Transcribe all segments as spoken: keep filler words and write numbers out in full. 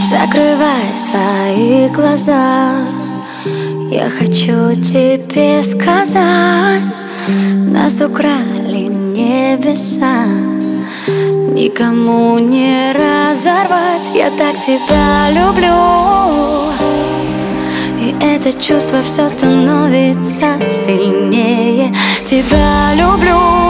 Закрывай свои глаза, я хочу тебе сказать: нас украли небеса, никому не разорвать. Я так тебя люблю, и это чувство все становится сильнее. Тебя люблю.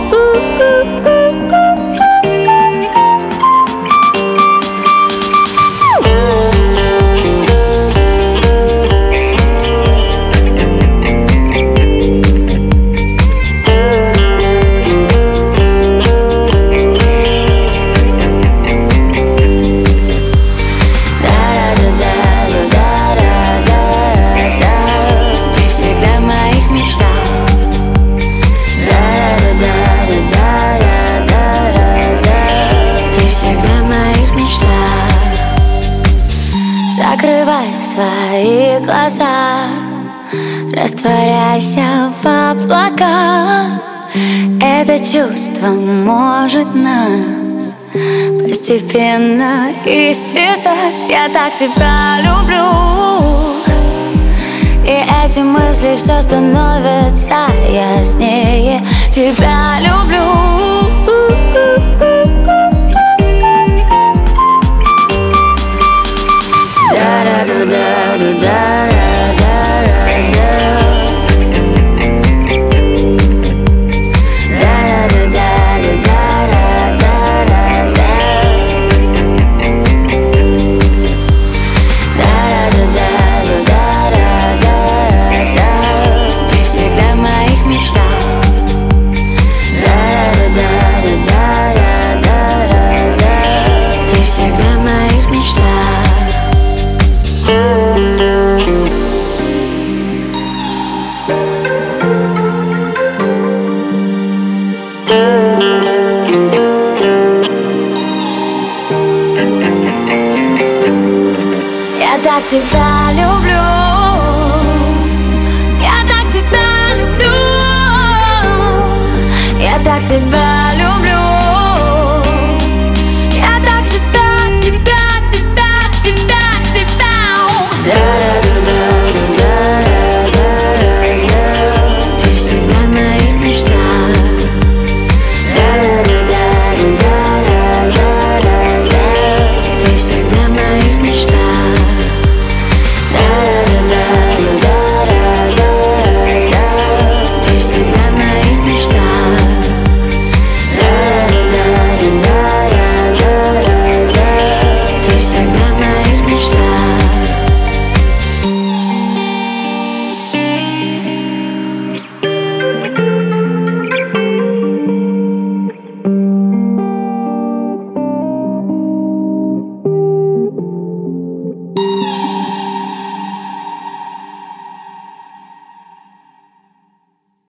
Закрывай свои глаза, растворяйся в облаках. Это чувство может нас постепенно истязать. Я так тебя люблю, и эти мысли все становятся яснее. Тебя люблю. Я так тебя люблю, я так тебя люблю, я так тебя люблю.